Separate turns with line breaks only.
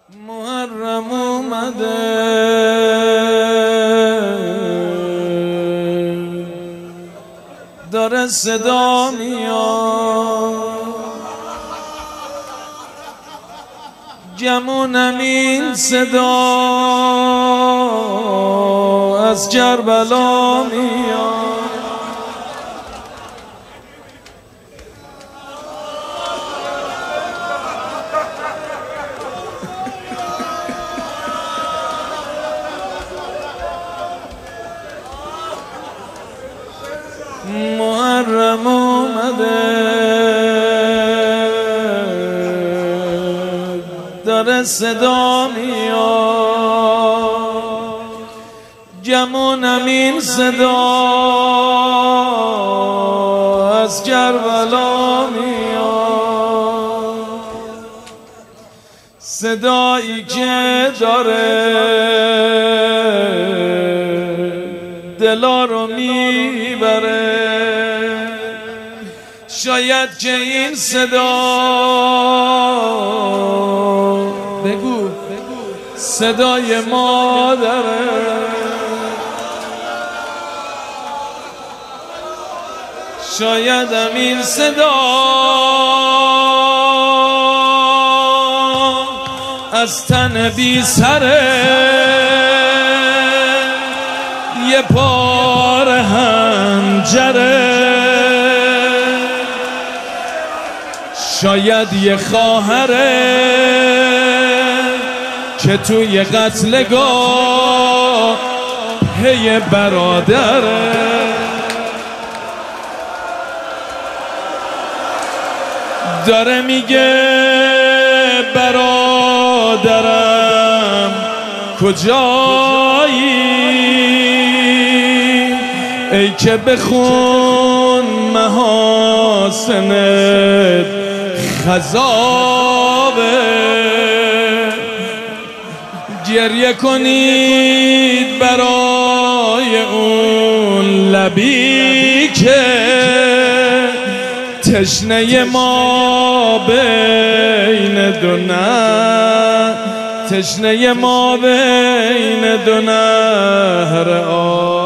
محرم اومده داره صدا میاد، گمونم این صدا از کربلا میاد. محرم اومده داره صدا میاد، گمونم این صدا از کربلا میاد. صدایی که داره دلا رو میبره، شاید که این صدا بگو صدای مادره، شاید هم این صدا از تن بی سره یه پار هنجره، شاید یه خواهره که توی قتلگاه پی برادره. داره میگه برادرم کجایی، ای که بخون محاسنت خضابه، گریه کنید برای اون لبی که تشنه ما بین دو نه، تشنه ما بین دو نهر